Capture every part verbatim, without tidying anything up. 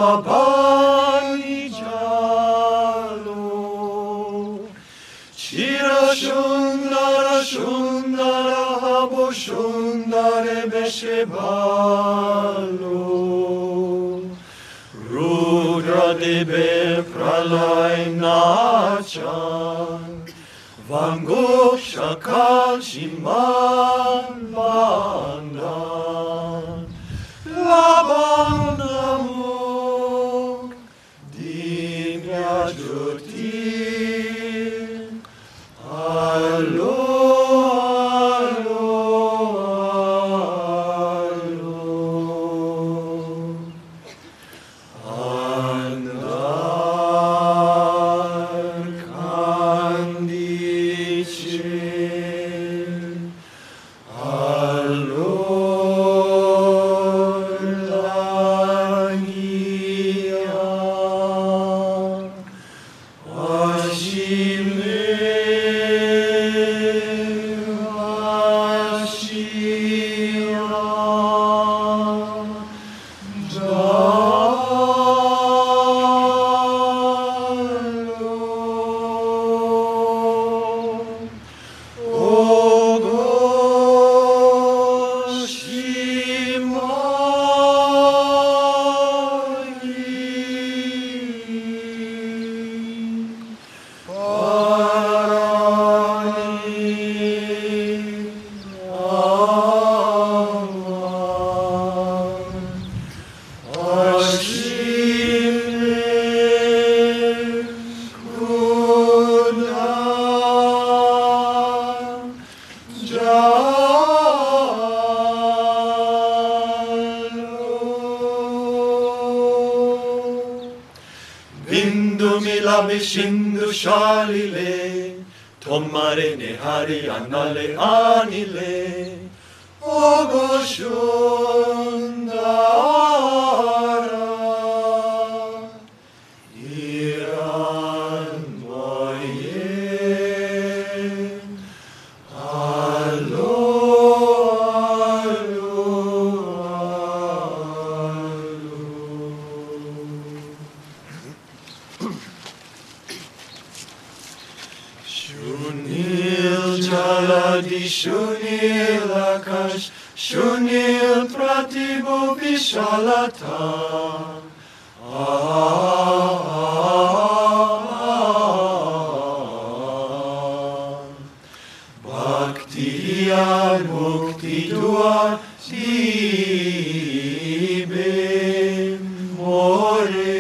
labani jalo. Chira shundara shundara habo shundare beshebalo. Rudra debe pralay nachan. Vanguk shakal shiman bandan. Laban namuk dimya jyotir. Alo, alo, alo. Andar kandichin. Alo, langia. Washime. Bindu milabe shindu shalile, tomare nehari anale anile, ogoshundara, iran moye, alo, alo, alo. Shunil jaladi, shunil akash, shunil pratibo vishalata. Bhakti diyar, mukti duar, dibe more.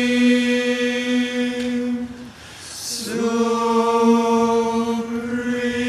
Supreme.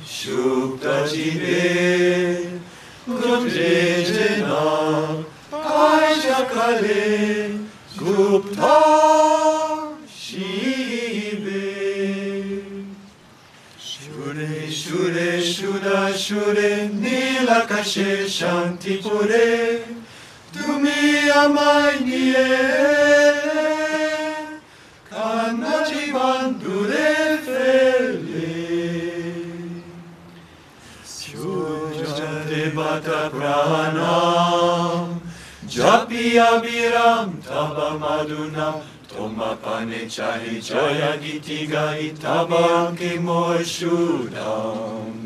shukta jibe, gundrejena, kaijakale, gupta shibe. Shure, shure, shuda, shure, nilakashe, shanti pure, tumi amai niye, kannaji bandure fele. Sujate bata pranam, japi abiram taba madunam, toma pane chahi jaya giti gai taba anke moy shudam.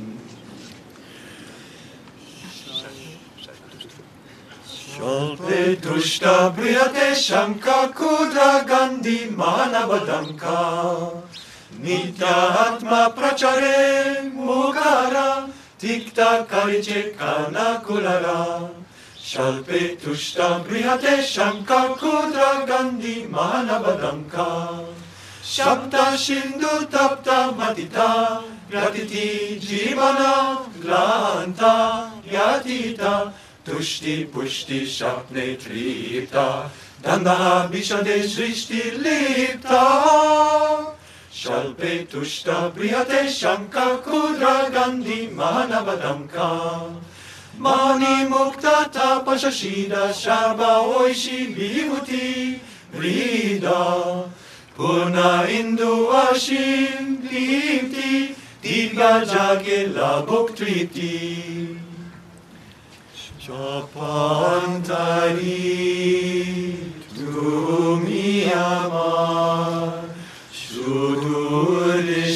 Sholpe tushta priyate shanka kudra gandhi manavadamka, nitya atma prachare mukara, tikta kariche kana kulara. Shalpe tushta brihate shanka kudra gandhi manavadamka, shabda shindu tapta matita, gratiti jivana glanta yatita, tushti pushti shapne tripta, danda bishade srishti lipta. Shalpe tushta brihate shanka kudra gandhi manavadamka, mani mukta tapashashida sharba oishi vihuti vrida, purna indu ashim dipti, dirga jage labuk tripti. Chapantari tumi amar, shudur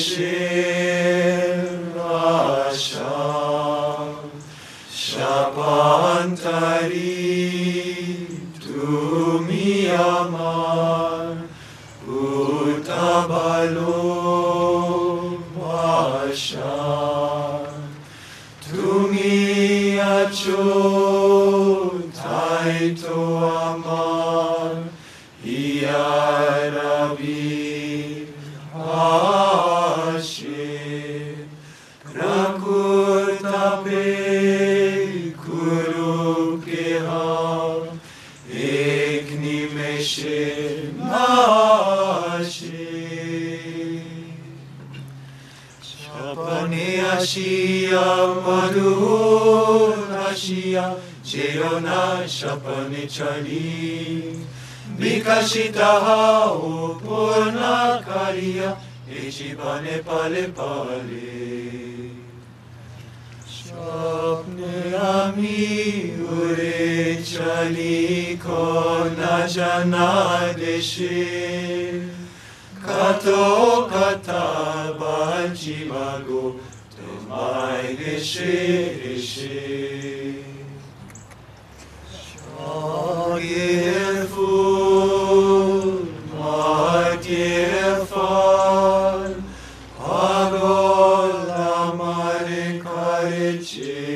rasha. Chapantari tumi amar, utabalo vasha. Tumi acho taito amar, iyarabi ashe, prakurtape kurukeha, eknimeshe nashe. Chapane ashiya madhur ashiya, Cheyona shapane chali, Vikashitaha upurna kariya, Echibane pale pale. Shapne ami ure chali ko na jana deshe, Kato kata banchi mago, Tomai deshe deshe. Magirful, magirfal, agol amare kariche.